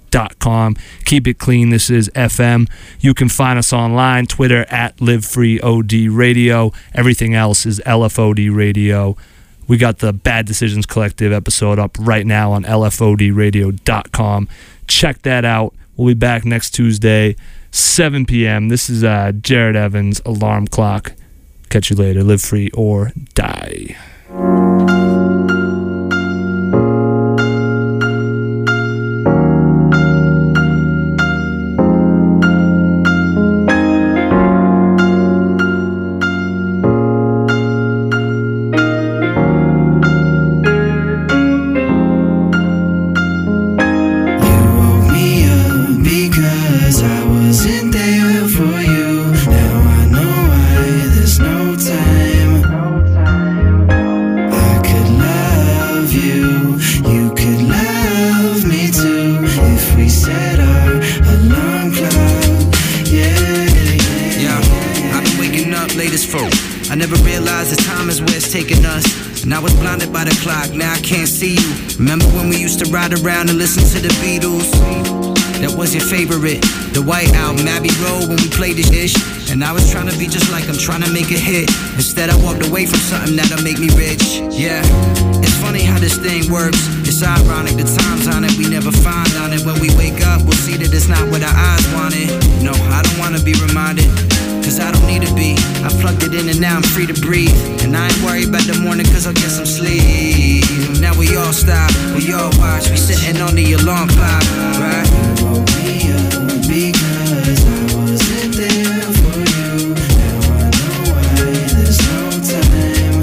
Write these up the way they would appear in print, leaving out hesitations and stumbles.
livefreeod.com. Keep it clean. This is FM. You can find us online, Twitter at LiveFreeOD Radio. Everything else is LFOD Radio. We got the Bad Decisions Collective episode up right now on lfodradio.com. Check that out. We'll be back next Tuesday, 7 p.m. This is Jared Evans, Alarm Clock. Catch you later. Live free or die. Remember when we used to ride around and listen to the Beatles? That was your favorite, the White Album, Abbey Road, when we played this ish. And I was trying to be just like I'm trying to make a hit. Instead I walked away from something that'll make me rich. Yeah, it's funny how this thing works. It's ironic, the time's on it, we never find on it. When we wake up, we'll see that it's not what our eyes wanted. No, I don't wanna be reminded, cause I don't need to be. I plugged it in and now I'm free to breathe. And I ain't worried about the morning cause I'll get some sleep. Now we all stop, we all watch, we sitting on the alarm clock, right? You woke me up because I wasn't there for you. Now I know why there's no time.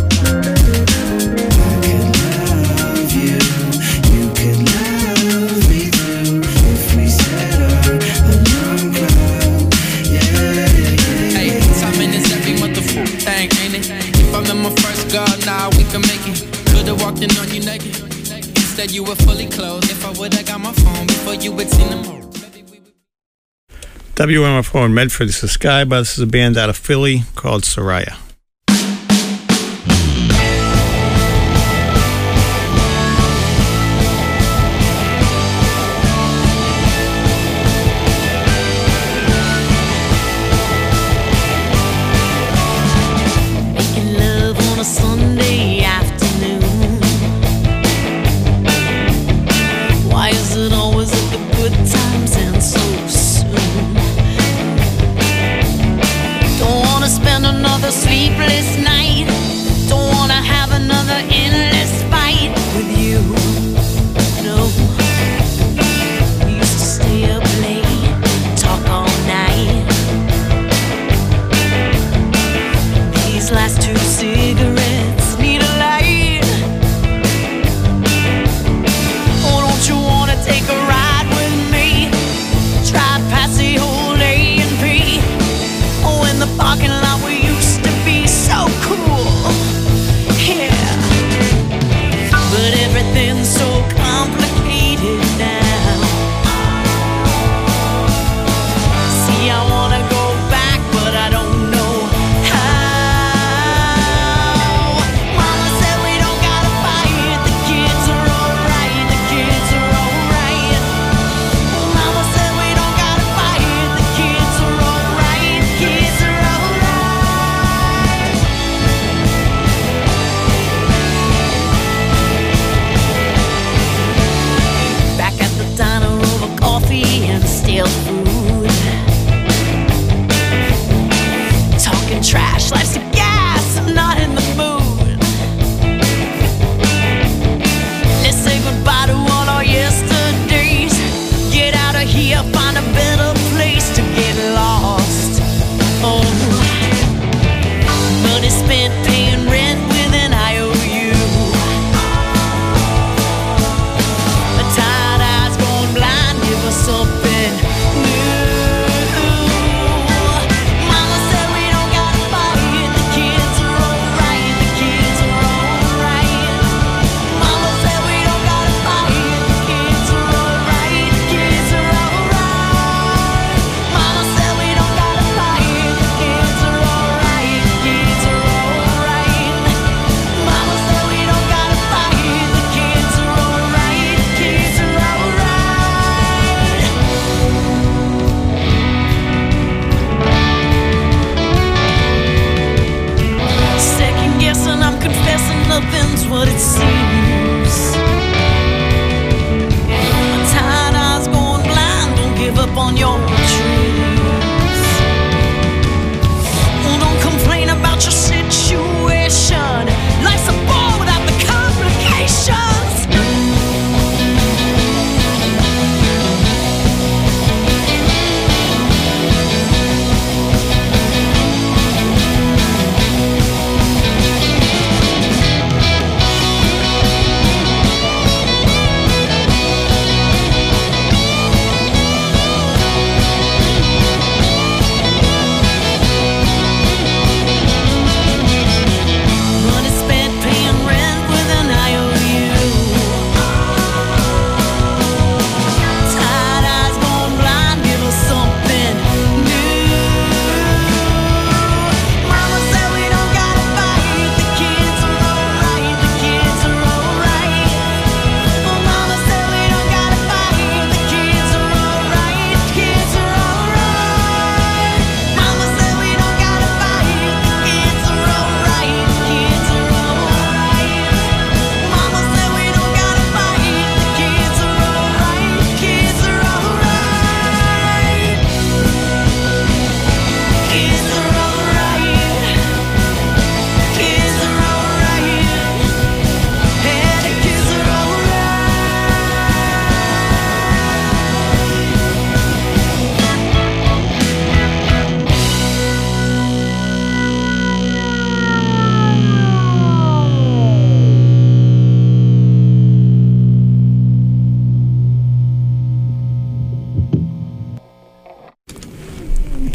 I could love you, you could love me too, if we set our alarm clock. Yeah. Hey, timing is every motherfucking thing, ain't it? If I'm in my first girl, now we can make it. Could've walked in on you naked. Instead you were fully clothed. If I would've got my phone before you would seen them all. WMFO in Medford. This is Sky, but this is a band out of Philly called Soraya. Spend another sleep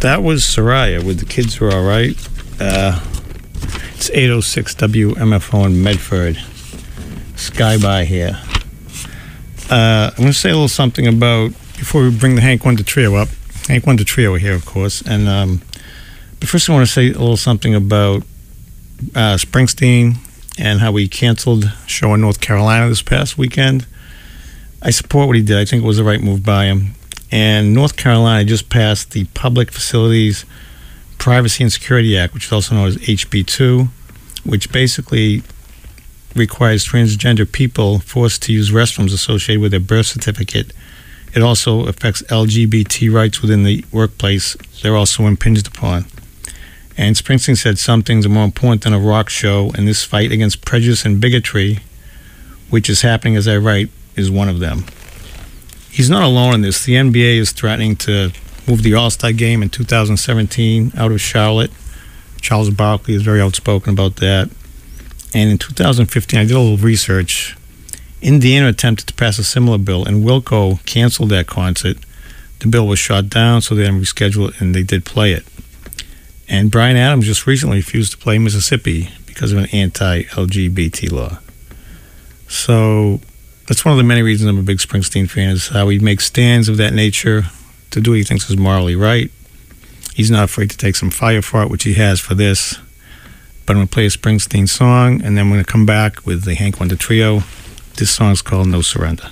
That was Soraya with The Kids Were All Right. It's 806 WMFO in Medford. Sky by here. I'm going to say a little something about, before we bring the Hank Wonder Trio up. Hank Wonder Trio are here, of course. And but first I want to say a little something about Springsteen and how he canceled a show in North Carolina this past weekend. I support what he did. I think it was the right move by him. And North Carolina just passed the Public Facilities Privacy and Security Act, which is also known as HB2, which basically requires transgender people forced to use restrooms associated with their birth certificate. It also affects LGBT rights within the workplace. They're also impinged upon. And Springsteen said some things are more important than a rock show, and this fight against prejudice and bigotry, which is happening as I write, is one of them. He's not alone in this. The NBA is threatening to move the All-Star game in 2017 out of Charlotte. Charles Barkley is very outspoken about that. And in 2015, I did a little research. Indiana attempted to pass a similar bill, and Wilco canceled that concert. The bill was shot down, so they then rescheduled it, and they did play it. And Bryan Adams just recently refused to play Mississippi because of an anti-LGBT law. So that's one of the many reasons I'm a big Springsteen fan, is how he makes stands of that nature to do what he thinks is morally right. He's not afraid to take some fire for it, which he has for this. But I'm going to play a Springsteen song, and then I'm going to come back with the Hank Wonder Trio. This song's called No Surrender.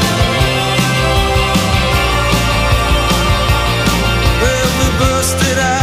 Well, we busted out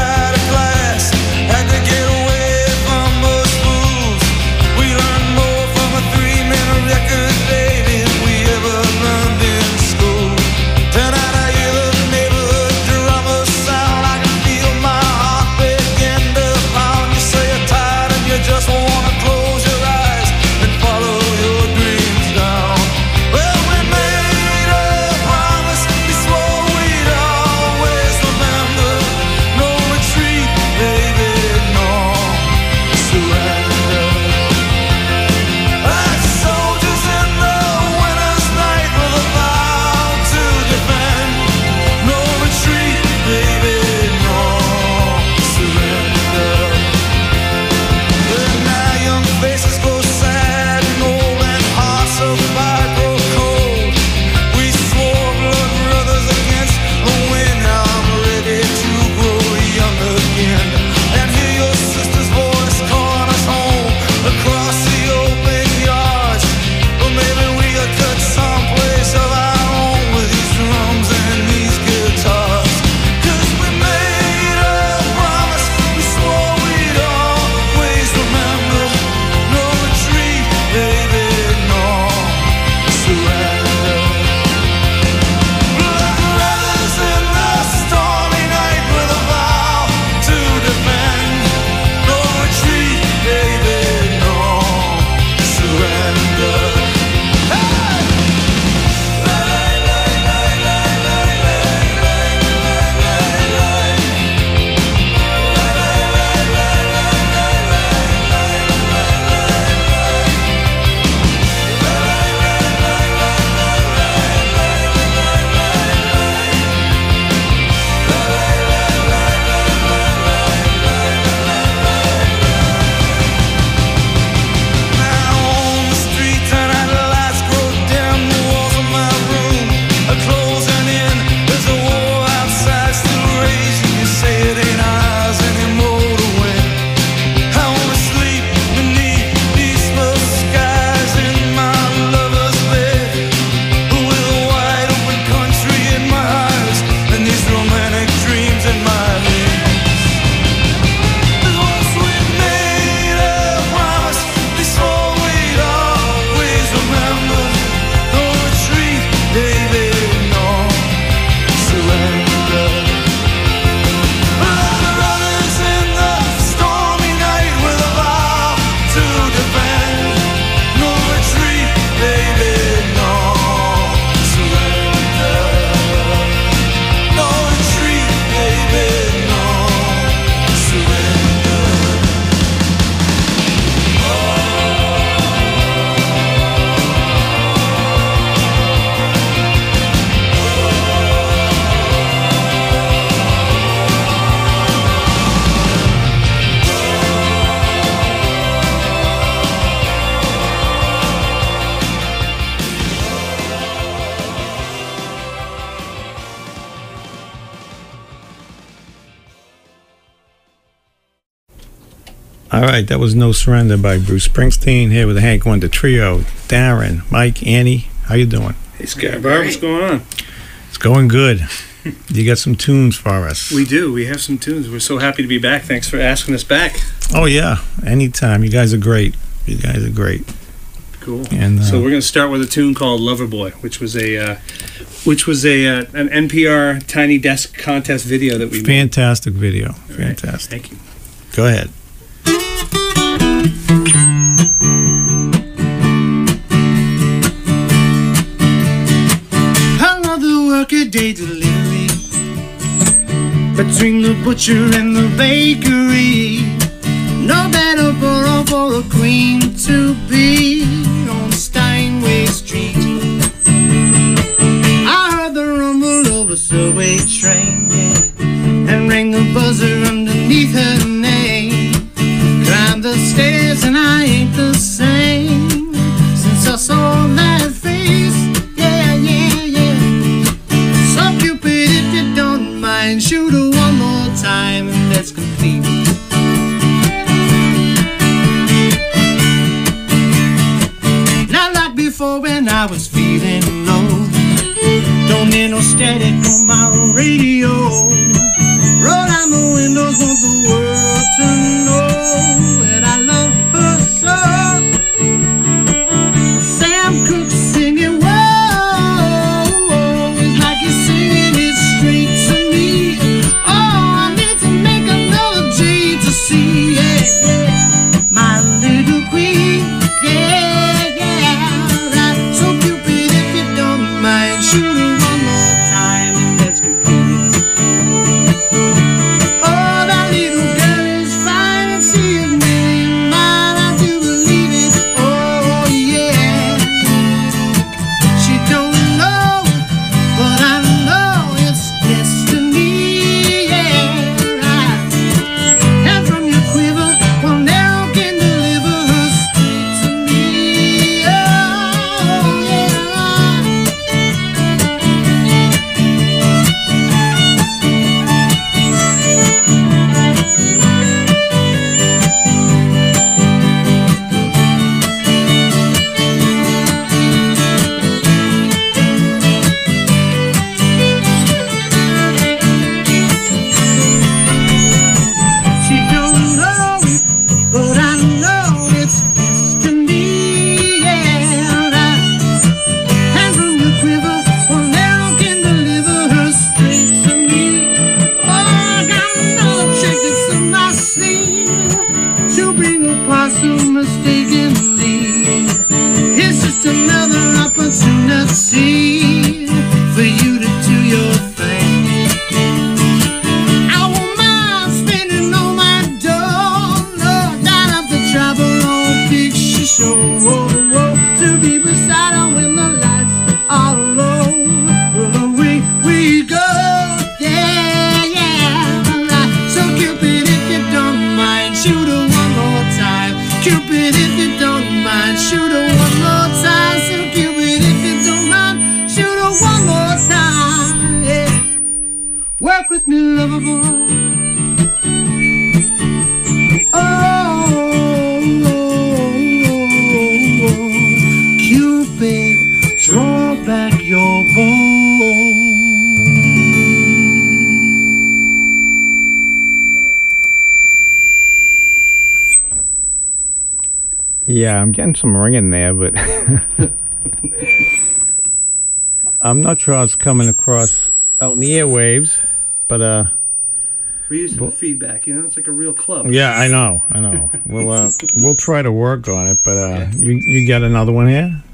All right, that was No Surrender by Bruce Springsteen. Here with the Hank Wonder Trio. Darren, Mike, Annie, how you doing? Hey, Scott Barb, what's going on? It's going good. You got some tunes for us. We do. We have some tunes. We're so happy to be back. Thanks for asking us back. Oh, yeah. Anytime. You guys are great. You guys are great. Cool. And, so we're going to start with a tune called Loverboy, which was an NPR Tiny Desk contest video that we made. Fantastic video. Right. Fantastic. Thank you. Go ahead. Another workaday delivery between the butcher and the bakery. No better for a queen to be on Steinway Street. I heard the rumble of a subway train, yeah, and rang the buzzer underneath her name. Climbed the stairs and I ain't the same since I saw that face. Yeah, yeah, yeah. So Cupid, if you don't mind, shoot her one more time and that's complete. Not like before when I was feeling low. Don't need no static on my radio. Roll down the windows, want the world to know that I love her so. Sam Cooke singing, whoa, it's like he's singing it straight to me. Oh, I need to make another J to see, yeah, yeah. My little queen, yeah, yeah. Right. So Cupid, if you don't mind, shoot me one more time and let's complete it. Oh, that little girl is fine and she is really mine, I do believe it, oh yeah. She don't know, but I know it's destiny, yeah, right. And from your quiver, one arrow can deliver her straight to me, oh yeah. She don't know it, but I know it's destiny, yeah, right. Hands on your quiver, one arrow can deliver her straight to me. Oh, I got another trick that's in my sleeve. She'll bring a parcel mistakenly. It's just another opportunity for you to do your thing. I won't mind spending all my dough. No, not have to travel on picture show. To be beside her when the lights are low. Well, away we go. Yeah, yeah, right. So Cupid, if you don't mind, shoot her one more time. Cupid, if you don't mind, shoot her one more time. So Cupid, if you don't mind, shoot her one more time. Yeah. Work with me, lover boy. Cupid, draw back your bow. Yeah, I'm getting some ringing there, but I'm not sure how it's coming across out in the airwaves. But We're used to the feedback, it's like a real club. yeah, I know. We'll try to work on it. But you got another one here?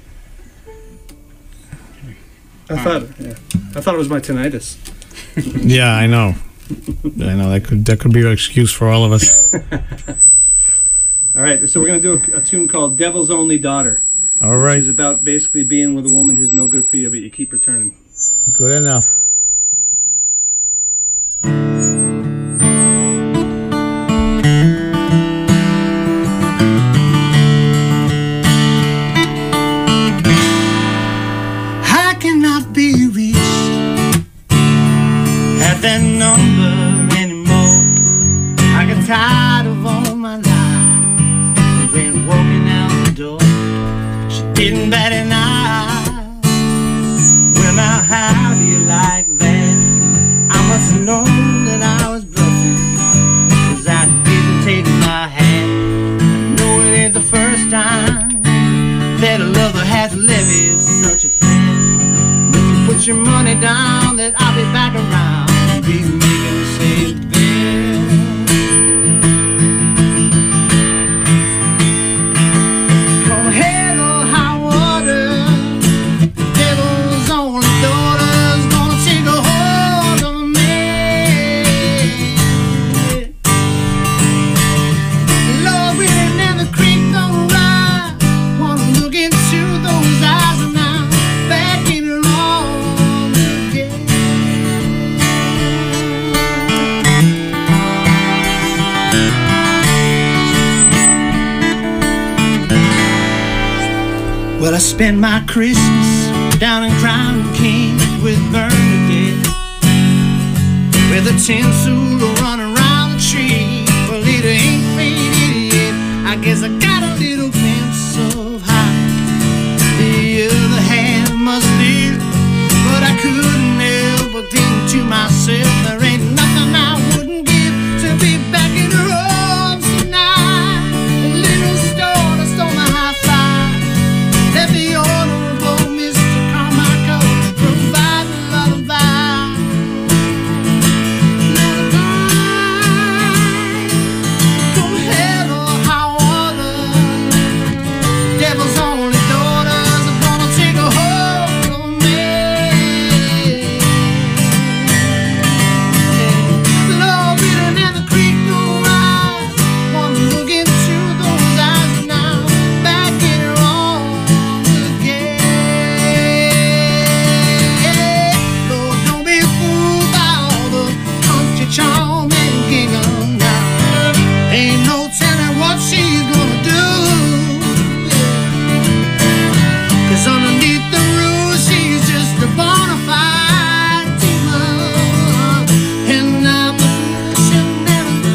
I thought it was my tinnitus. Yeah, I know. That could be an excuse for all of us. All right, so we're going to do a tune called Devil's Only Daughter. All Which right, is about basically being with a woman who's no good for you, but you keep returning. good enough. I cannot be reached at that number anymore. I get tired of all my life getting bad enough. Well, now how do you like that? I must have known that I was bluffing, 'cause I didn't take my hat. No, it ain't the first time that a lover has levied such a tax. If you put your money down, that I'll be back around and be making the same bill. Come hell or high water, the devil's only daughter's gonna take a hold of me. Lord, we didn't have the creek don't rise. Wanna look into those eyes and I'm back in it all again. Well, I spent my Christmas down in Crown King with Bernadette, with a tinsel running around the tree. Well, it ain't faded yet. I guess I got a little glimpse of how the other half must live, but I couldn't help but think to myself, there ain't nothing I wouldn't give to be back in her arms tonight. The little store that stole my high five, let the Honorable Mr. Carmichael provide the lullaby. Lullaby. Come hell or high water, devil's only daughters are gonna take a hold of me. Lord, we done had the creek go rise. Wanna look into those eyes and now back in her arms again. Lord, don't be fooled by all the country charm and gingham now. Ain't no telling what she's gonna do. 'Cause underneath the roof she's just a bona fide demon, and I'm the fool she'll never do.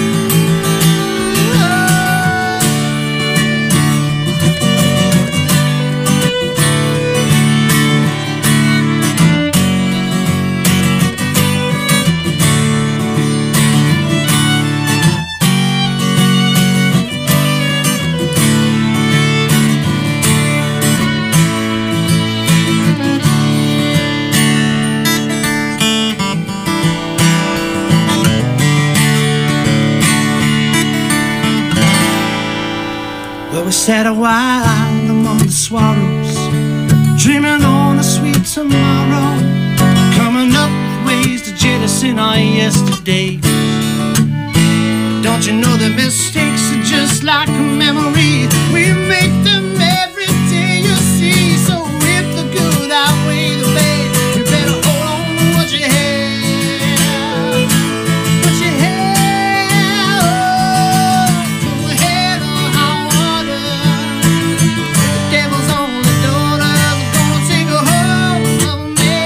Well, we sat a while among the swallows, dreaming on a sweet tomorrow, coming up with ways to jettison our yesterday. Don't you know that mistakes are just like a memory? We make them every day, you see. So if the good outweigh the bad, you better hold on to what you have. What you have. Come hell or high water, the devil's only daughters are gonna take a hold of me.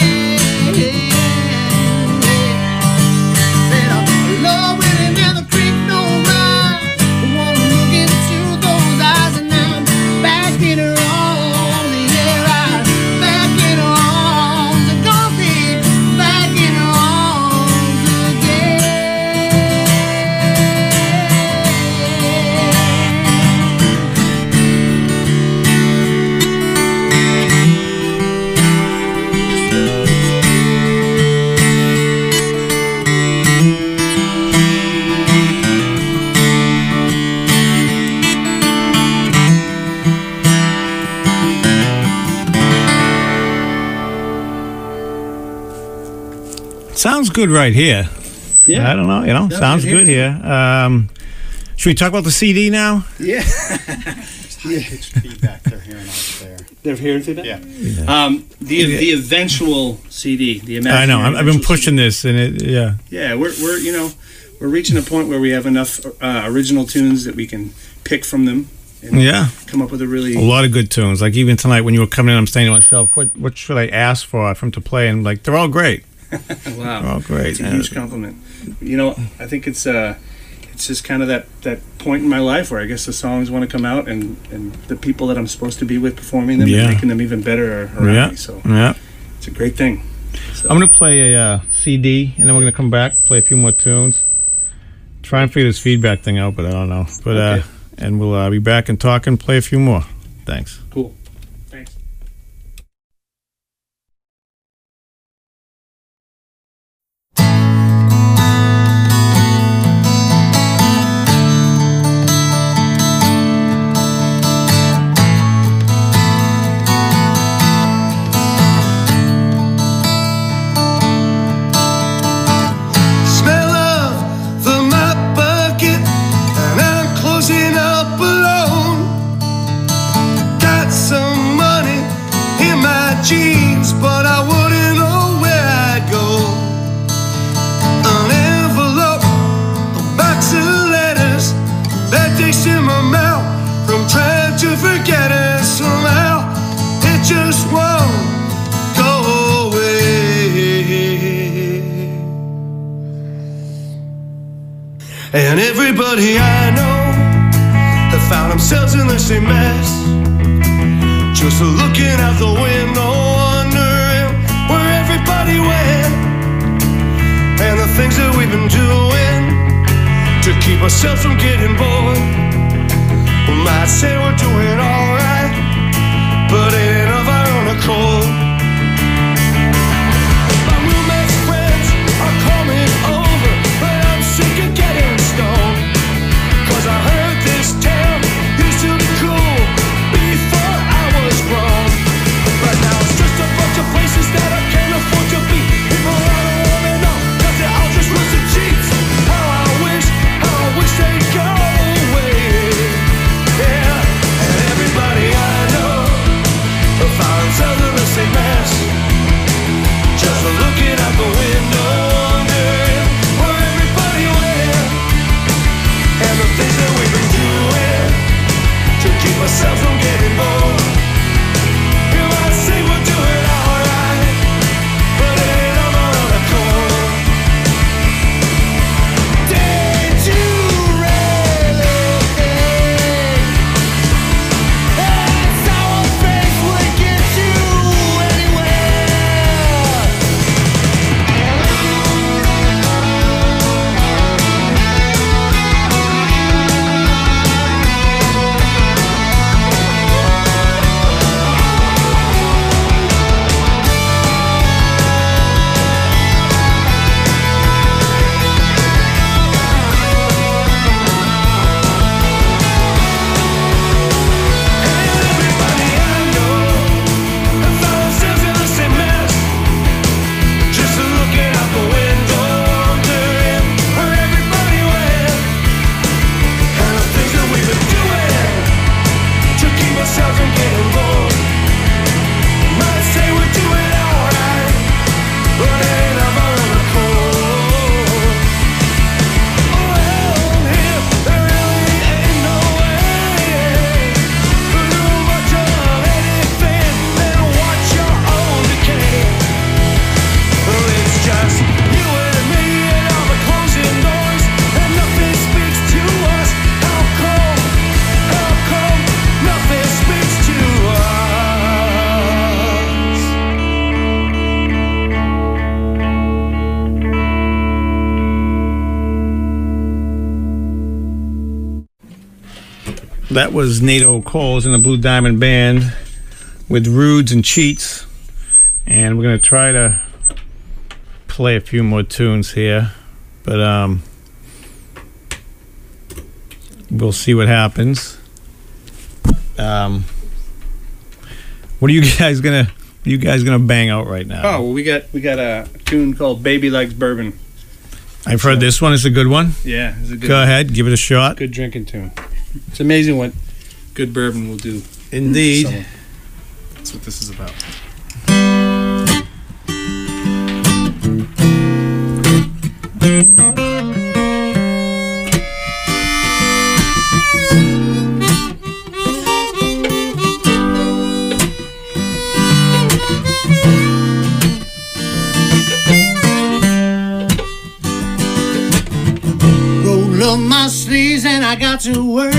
Said, Lord, we didn't have the creek no rise. Wanna look into those eyes and now I'm back in her arms. Yeah, right. Back in her arms. I'm gonna be back in her arms again. Sounds good right here. Yeah. I don't know, sounds good good here. Should we talk about the CD now? Yeah. High-pitched feedback they're hearing out there. They're hearing feedback? Yeah. The eventual CD, the I imaginary know. I've been eventual pushing CD. this, and Yeah, we're reaching a point where we have enough original tunes that we can pick from them and come up with a really a lot of good tunes. Like even tonight when you were coming in, I'm saying to myself, what should I ask for him to play? And like, they're all great. wow. They're all great. It's a huge compliment. I think it's it's just kind of that point in my life where I guess the songs want to come out, and the people that I'm supposed to be with performing them and making them even better are around me. So it's a great thing. So. I'm going to play a CD, and then we're going to come back, play a few more tunes. Try and figure this feedback thing out, but I don't know. But okay. And we'll be back and talk and play a few more. Thanks. Cool. Thanks. But I wouldn't know where I'd go. An envelope, a box of letters, that taste in my mouth from trying to forget it. Somehow it just won't go away. And everybody I know have found themselves in the same mess, just looking out the window, and the things that we've been doing to keep ourselves from getting bored. We might say we're doing alright, but it ain't of our own accord. My roommate's friends are coming over, but I'm sick of getting stoned. 'Cause I heard this town used to be cool before I was grown, but now it's just a bunch of places that I can't afford to be. People I don't wanna know, 'cause they're all just rusted cheats. How I wish they'd go away. Yeah, and everybody I know found themselves in the same mess, just looking out the window, wondering where everybody went, and the things that we've been doing to keep ourselves from getting bored. You might say we're doing alright, but it ain't of our own accord. Did you really think that sour face would get you anywhere? Everybody I know have found themselves in the same mess, just looking out the window, wondering where everybody went, and the things that we've been doing to keep ourselves from getting bored. Might say we're doing alright, but it ain't of our own accord. Around here, there really ain't no way to do much of anything and watch your own decay. Well, it's just you and me and all the closing doors, and nothing speaks to us. How come nothing speaks to us? That was NATO Coles and the Blue Diamond Band with Rudes and Cheats. And we're going to try to play a few more tunes here. But we'll see what happens. What are you guys gonna bang out right now? Oh, well, we got a tune called "Baby Likes Bourbon." I've heard this one is a good one. Yeah, it's a good. Go ahead, give it a shot. Good drinking tune. It's amazing what good bourbon will do. Indeed. So, that's what this is about. Roll up my then I got to work,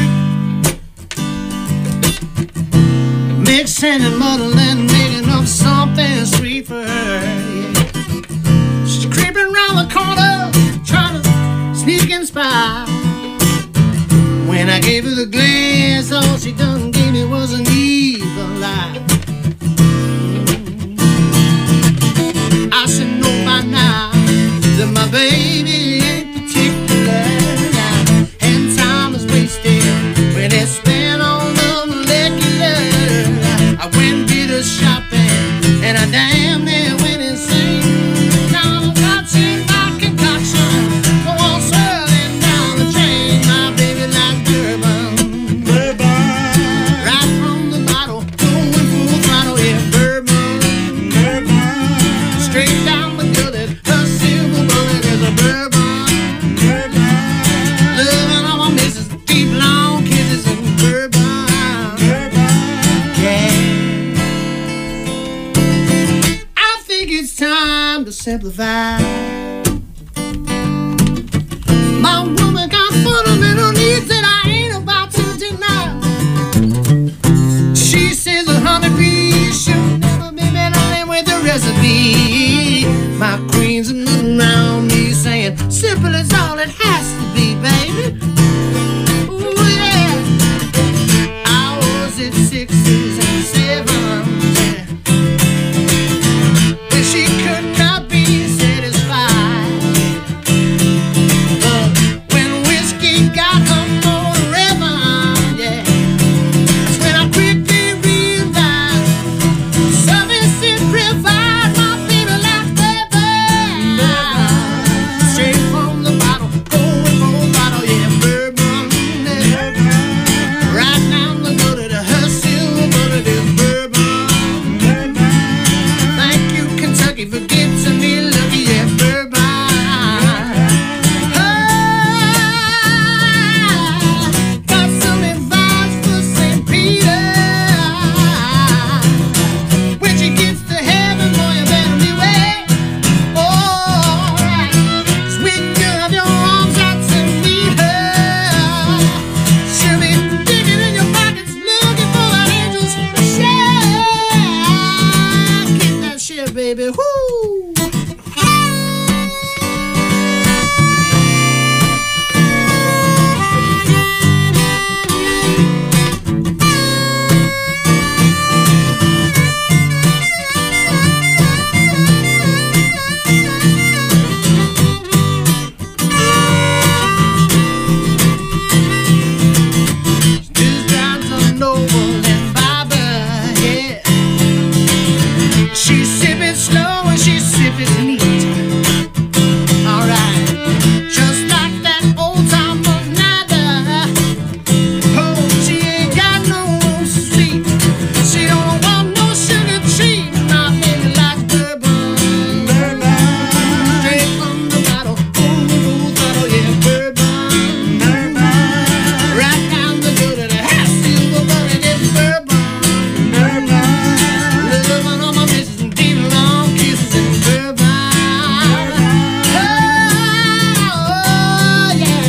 mixing and muddling, making up something sweet for her. Yeah. She's creeping around the corner, trying to sneak and spy. When I gave her the glance, all she done gave me was an evil lie. I should know by now that my baby ain't particular now, and time is wasted when it's spent on the molecular. I went and did a shopping, and I damn near went insane. Now I'm watching my concoction go on swirling down the drain. My baby like bourbon, right from the bottle, going full throttle, yeah, bourbon, straight down the gullet. Her silver bullet is a bourbon, loving all my misses, deep long kisses and bourbon, yeah. I think it's time to simplify. My woman got fundamental needs that I ain't about to deny. She says a honeybee should never be meddling with the recipe. My queen's looking around me saying, simple is all it has to be, baby. Ooh, yeah. I was at 6s and 7s, yeah, but she could not be satisfied. But when whiskey got her forever, yeah, that's when I quickly realized service it provide. My baby like bourbon, straight from the bottle, going full bottle, yeah, bourbon, right down the gullet of her silver bullet is bourbon. Thank you, Kentucky, for getting me lucky, yeah, bourbon. Got some advice for St. Peter. When she gets to heaven, boy, you better be wet. Alright, sweet girl, have your arms out to meet her. She'll be digging in your pockets, looking for an angel's share. Kick that shit, baby, whoo! Just down to Noble and Baba, yeah. She's sipping slow and she's sipping neat. Alright, just like that old time of nada. Oh, she ain't got no seat. She don't want no sugar treat. My baby like bourbon, straight from the bottle, full throttle, yeah, bourbon, right down the gullet, half silver bullet is bourbon, loving all my misses and deep long kisses and bourbon. Oh, yeah.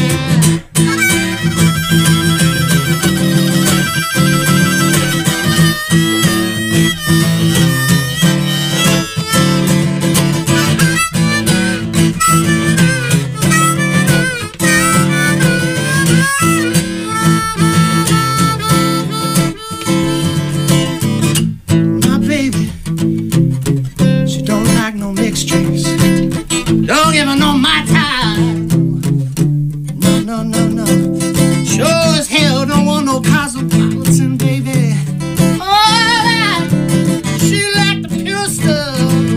My baby, she don't like no mixed drinks. Don't give her no Mai Tai. No, no, no, no. Sure as hell don't want no Cosmopolitan, baby. Alright, she like the pure stuff.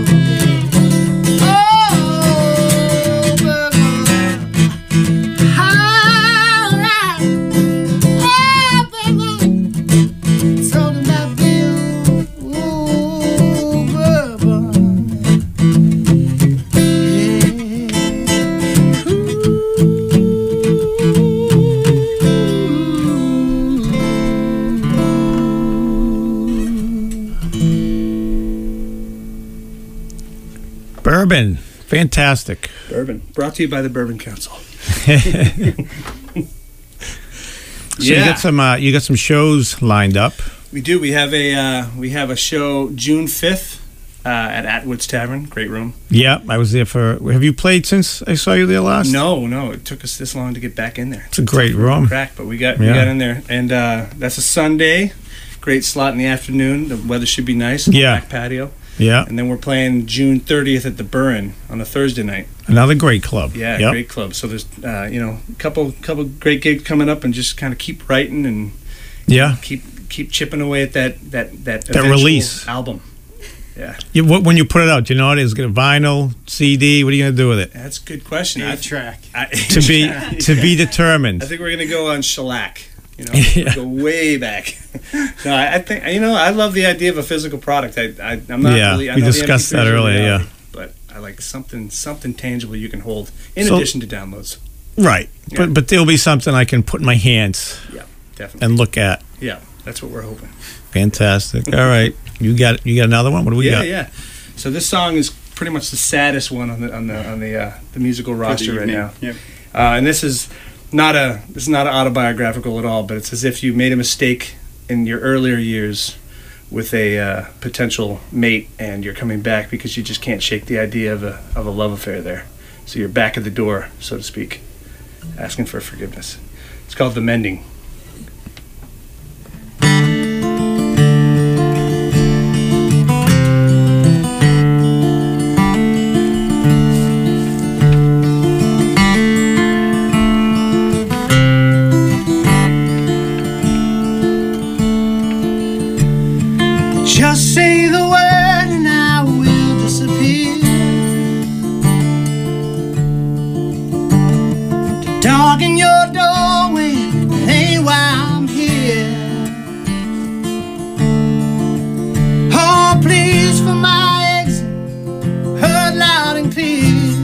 Oh, bourbon. Alright. Oh, baby. Talking about Bill. Ooh, bourbon. Bourbon. Fantastic. Bourbon. Brought to you by the Bourbon Council. So you got some shows lined up. We do. We have a show June 5th at Atwood's Tavern. Great room. Yeah, I was there for. Have you played since I saw you there last? No. It took us this long to get back in there. It's a great room. Crack, but we got in there, and that's a Sunday. Great slot in the afternoon. The weather should be nice. Yeah. Back patio. Yeah. And then we're playing June 30th at the Burren on a Thursday night. Another great club. Yeah, great club. So there's a couple great gigs coming up, and just kind of keep writing and keep chipping away at that release album. Yeah. When you put it out, do you know what it is? Get a vinyl, CD. What are you going to do with it? That's a good question. Track. To be determined. I think we're going to go on shellac. Go way back. No, I think I love the idea of a physical product. I'm not really. I we discussed that earlier. Reality, but I like something tangible you can hold in addition to downloads. Right, but there'll be something I can put in my hands. Yeah, definitely. And look at. Yeah, that's what we're hoping. Fantastic. All right, you got another one. What do we got? Yeah. So this song is pretty much the saddest one on the musical roster right now. Yep. And this is not autobiographical at all, but it's as if you made a mistake in your earlier years with a potential mate, and you're coming back because you just can't shake the idea of a love affair there. So you're back at the door, so to speak, asking for forgiveness. It's called The Mending. Just say the word and I will disappear. The dog in your doorway, that ain't why I'm here. Oh, please, for my exit, heard loud and clear.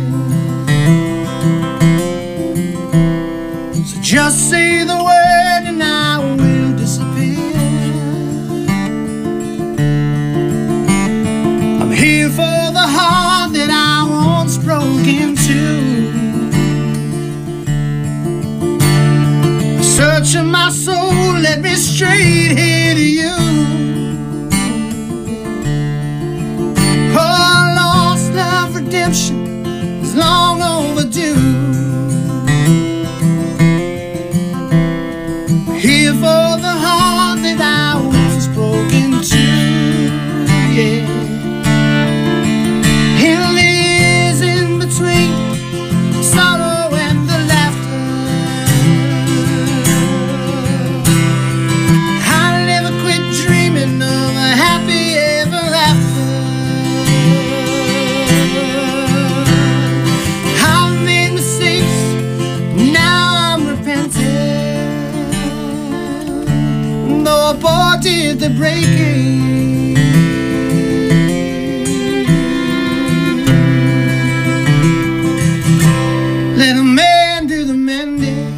So just say the word and I will disappear. Here for the heart that I once broke into. Searching my soul led me straight here to you. Oh, lost love redemption is long overdue. Here for the heart that I once broke into. Yeah. Sorrow and the laughter, I never quit dreaming of a happy ever after. I've made mistakes, now I'm repenting, though I aborted the breaking. Let a man do the mending.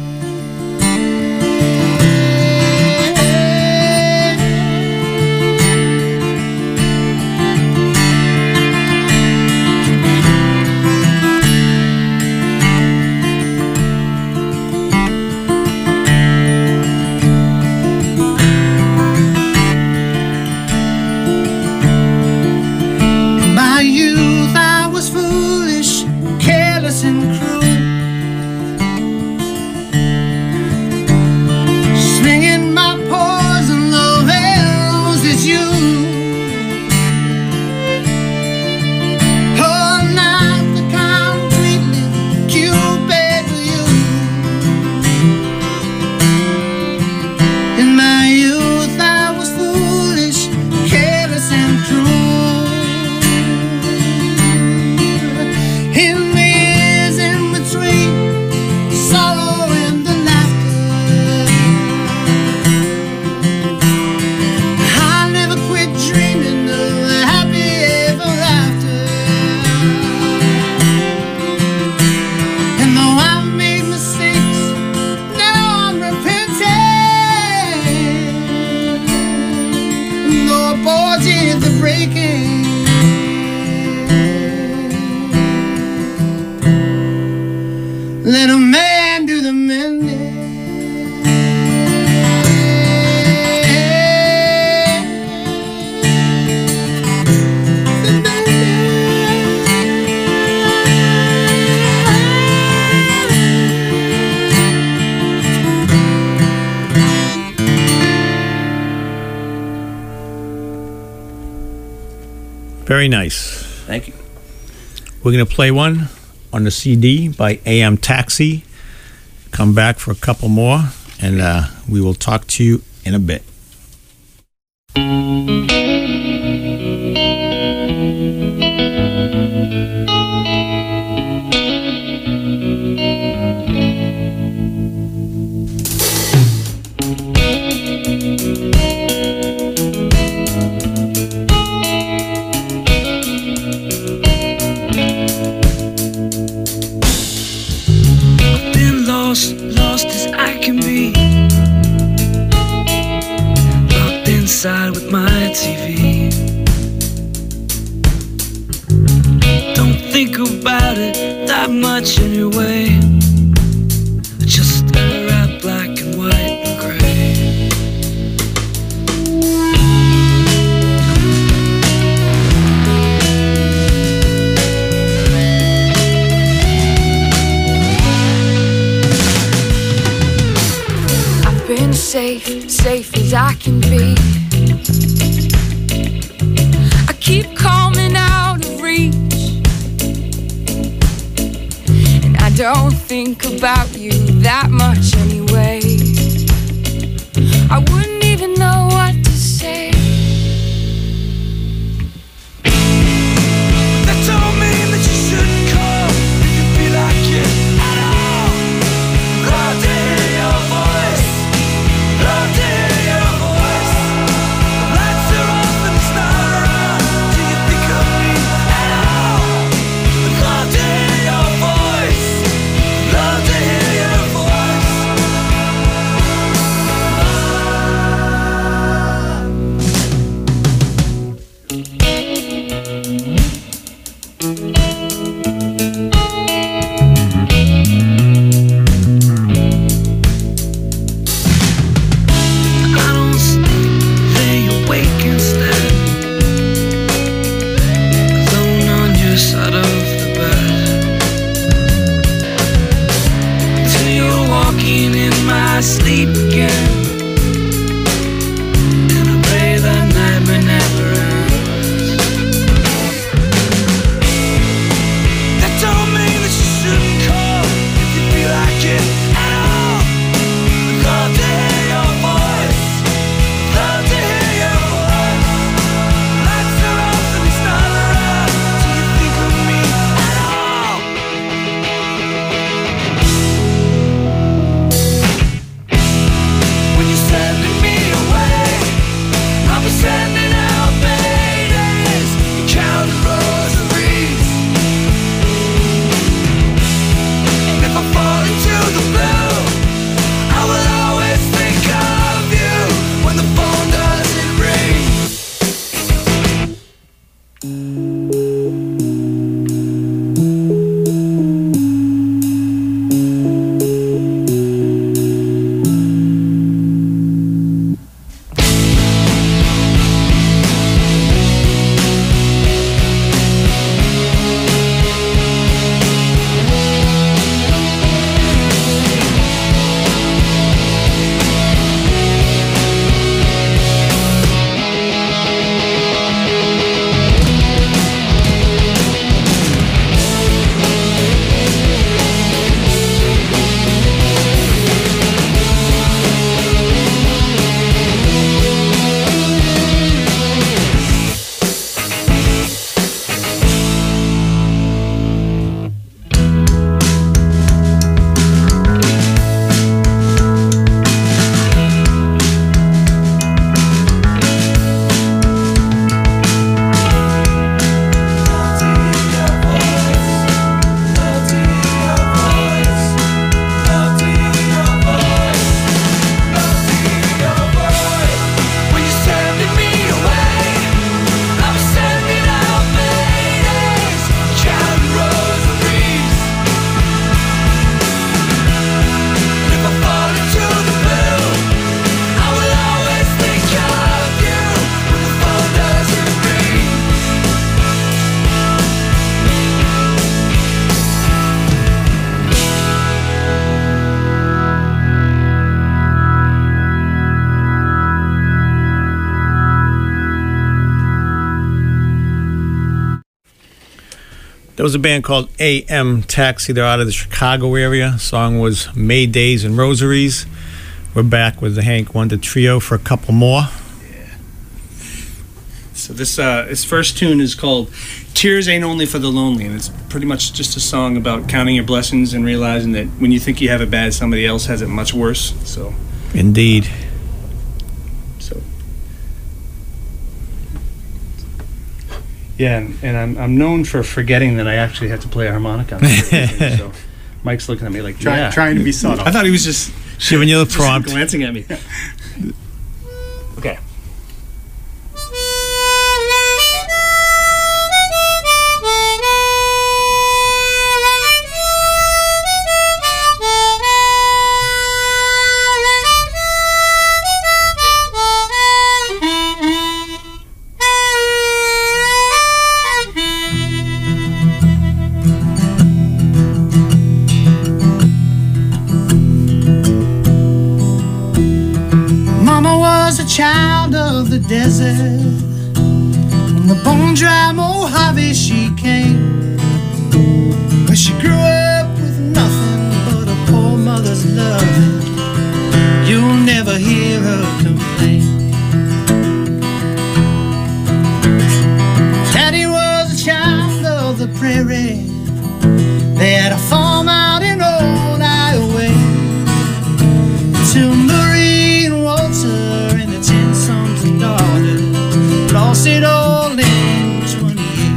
In my youth I was foolish, careless and cruel. Slinging my poison love arrows at you. Oh, not the completely Cupid for you. In my youth I was foolish, careless and cruel. In the years in between sorrow and the laughter, I never quit dreaming of a happy ever after. And though I've made mistakes, now I'm repenting, though I aborted the breaking. Let a man do the mending. Very nice. Thank you. We're going to play one on the CD by AM Taxi. Come back for a couple more, and we will talk to you in a bit. Lost as I can be, locked inside with my TV. Don't think about it that much anyway. I just stare at black and white and gray. Been safe as I can be. I keep coming out of reach, and I don't think about you that much anyway. I wouldn't even know what to say. That don't mean that you shouldn't call if you feel like it at all. Glad to hear your voice. Love to hear your voice. The lights are off and it's not around. Do you think of me at all? Love to hear your voice. Love to hear your voice. I don't sleep, lay awake instead, alone on your side of the bed, till you're walking in my sleep again, and I pray that nightmare never ends. That don't mean that you shouldn't call if you feel like it at all. Love to hear your voice. Love to hear your voice. Lights are off and it's not around. Do you think of me at all? There was a band called AM Taxi. They're out of the Chicago area. Song was May Days and Rosaries. We're back with the Hank Wonder Trio for a couple more. So this first tune is called Tears Ain't Only for the Lonely, and it's pretty much just a song about counting your blessings and realizing that when you think you have it bad, somebody else has it much worse. So, indeed. Yeah, and I'm known for forgetting that I actually have to play a harmonica. So Mike's looking at me like, trying to be subtle. I thought he was just giving you the prompt, glancing at me. Okay. Child of the desert, from the bone-dry Mojave she came, where she grew up with nothing but a poor mother's love. You'll never hear her complain. Daddy was a child of the prairie. They had a farm out in old Iowa, till Marie and Walter and the 10 sons and daughters lost it all in 28.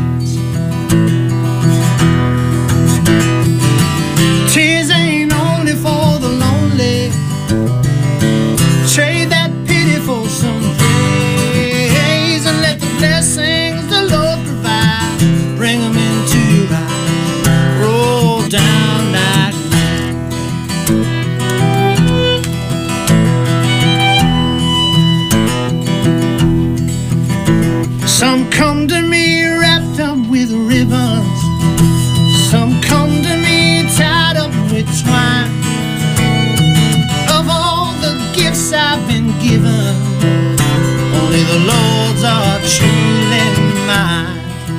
Tears ain't only for the lonely. Trade that pity for some praise, and let the blessings the Lord provide bring them into your eyes. Roll down like some come to me wrapped up with ribbons. Some come to me tied up with twine. Of all the gifts I've been given, only the Lord's are truly mine.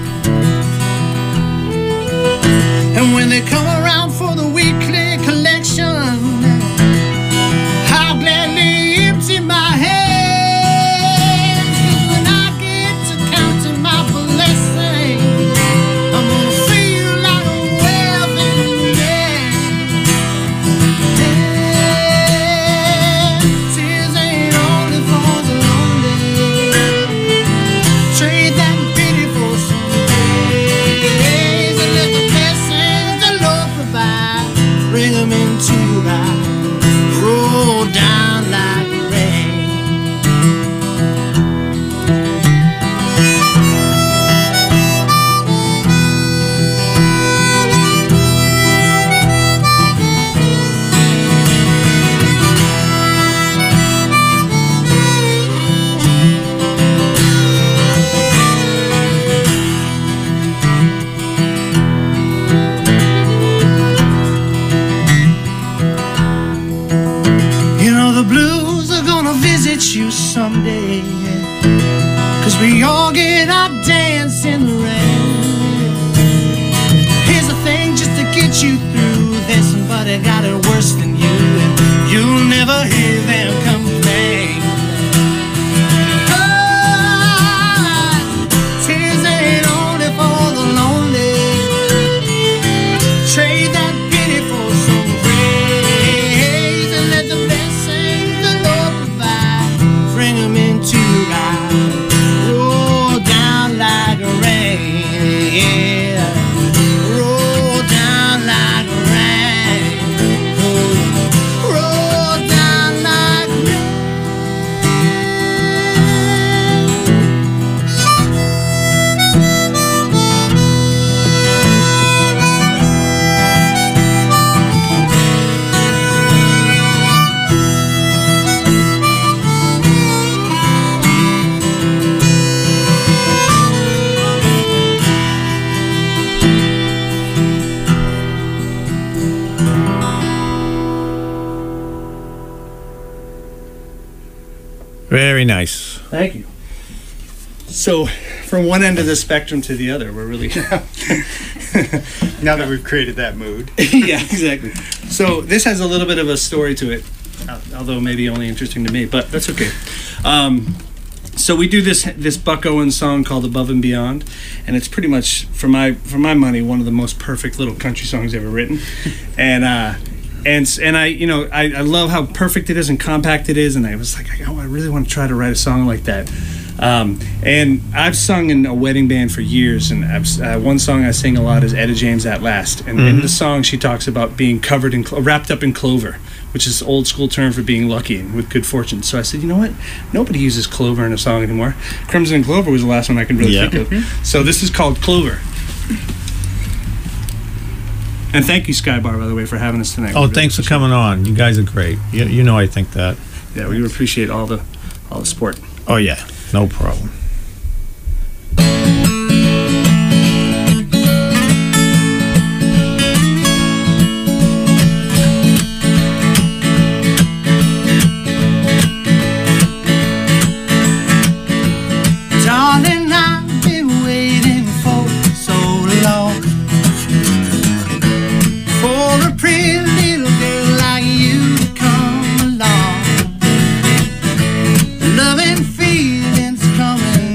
And when they come around for the weekly collection, I'll gladly empty my hands. You someday, 'cause we all get our dance in the rain. Here's the thing, just to get you through, there's somebody got it worse than you, and you'll never hear them complain. Tears ain't only for the lonely. Trade that pity for some praise, and let the blessings the Lord provide bring them into life. Roll down like rain, yeah. Roll down like rain. Roll down like rain. Very nice. Thank you. So, from one end of the spectrum to the other, we're really Now that we've created that mood. yeah, exactly. So this has a little bit of a story to it, although maybe only interesting to me, but that's okay. So we do this Buck Owens song called "Above and Beyond," and it's pretty much, for my money, one of the most perfect little country songs ever written. And I love how perfect it is and compact it is, and I was like, I really want to try to write a song like that. And I've sung in a wedding band for years, and one song I sing a lot is Etta James At Last, and in the song she talks about being covered in wrapped up in clover, which is old school term for being lucky and with good fortune. So I said, you know what, nobody uses clover in a song anymore. Crimson and Clover was the last one I could really think of. So this is called Clover. And thank you, Skybar, by the way, for having us tonight. Oh, thanks for coming on. You guys are great. You know I think that. Yeah, we appreciate all the support. Oh yeah, no problem. Darling, I've been waiting for so long for a pretty little girl like you to come along. Loving feelings coming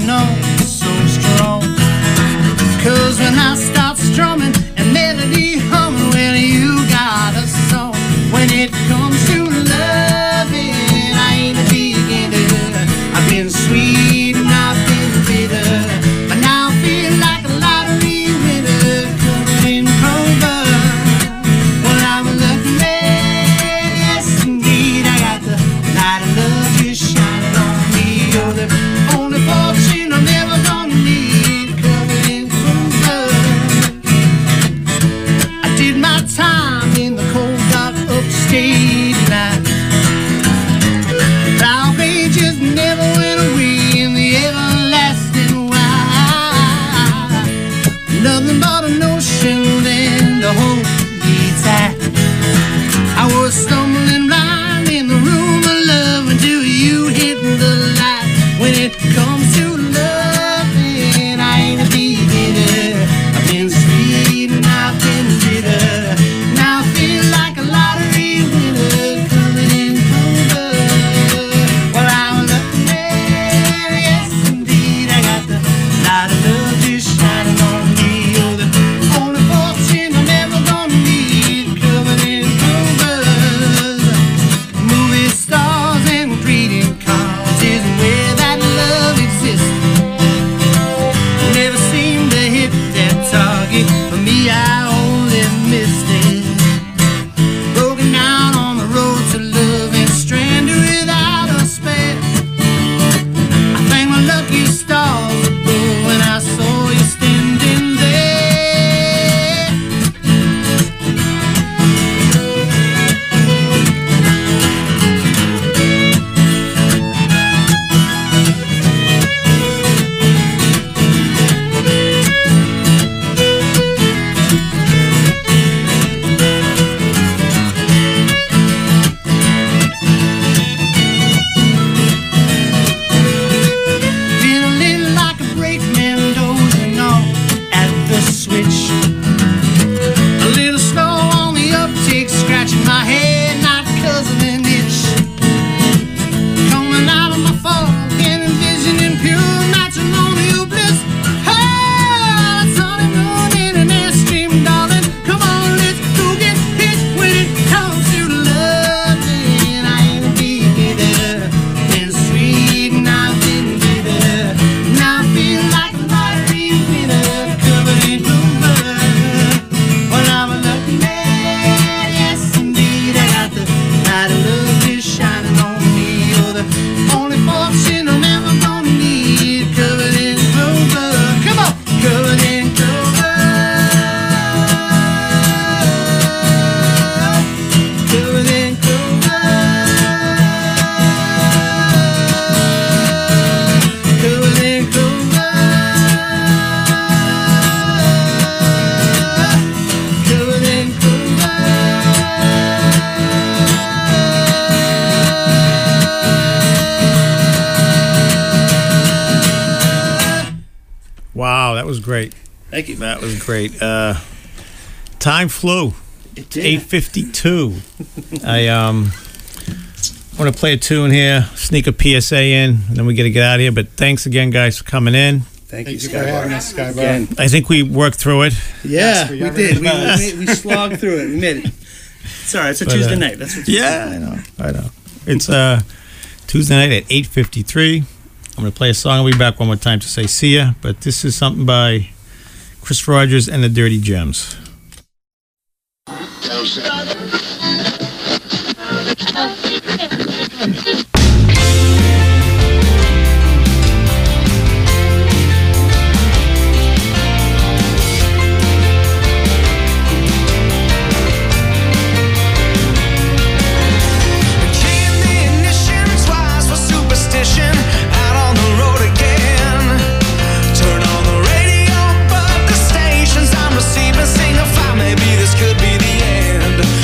Wow, that was great. Thank you. That was great. Time flew. It did. 8:52. I want to play a tune here, sneak a PSA in, and then we got to get out of here. But thanks again, guys, for coming in. Thank you, for having us, Skybar. Again. I think we worked through it. Yeah, we we ever did. did. We slogged through it. We made it. It's all right. It's a Tuesday night. That's what. I know. It's Tuesday night at 8:53. I'm going to play a song. I'll be back one more time to say see ya. But this is something by Chris Rogers and the Dirty Gems. Out on the road again. Turn on the radio, but the stations I'm receiving sing a fire. Maybe this could be the end.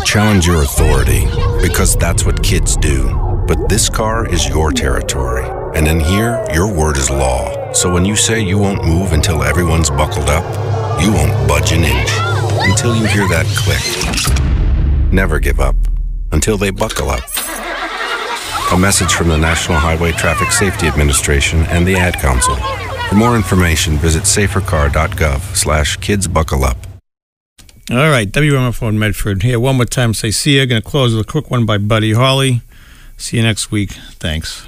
challenge your authority, because that's what kids do. But this car is your territory, and in here, your word is law. So when you say you won't move until everyone's buckled up, you won't budge an inch until you hear that click. Never give up until they buckle up. A message from the National Highway Traffic Safety Administration and the Ad Council. For more information, visit safercar.gov/kidsbuckleup. All right, WMFO in Medford. Here, one more time, say see ya. Going to close with a quick one by Buddy Holly. See you next week. Thanks.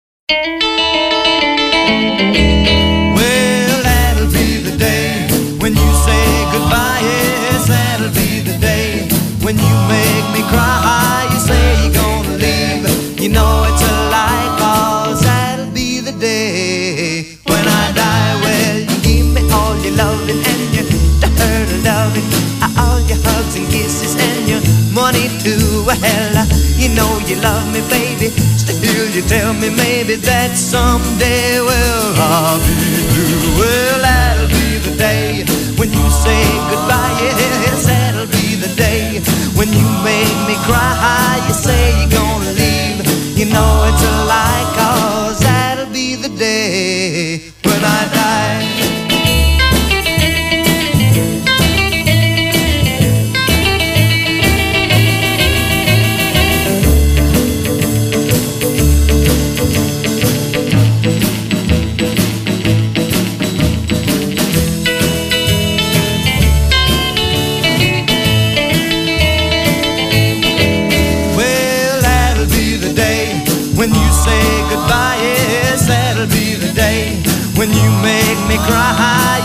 Well, that'll be the day when you say goodbye. Yes, that'll be the day when you make me cry. You say you're gonna leave. You know it's a lie, 'cause that'll be the day when I die. Well, you give me all your loving and your loving, all your hugs and kisses and your money too. Well, you know you love me, baby. Still you tell me maybe that someday, well, I'll be blue. Well, that'll be the day when you say goodbye. Yes, that'll be the day when you make me cry. You say you're gonna leave. You know it's a lie, 'cause that'll be the day when I die. When you say goodbye, yes, that'll be the day when you make me cry.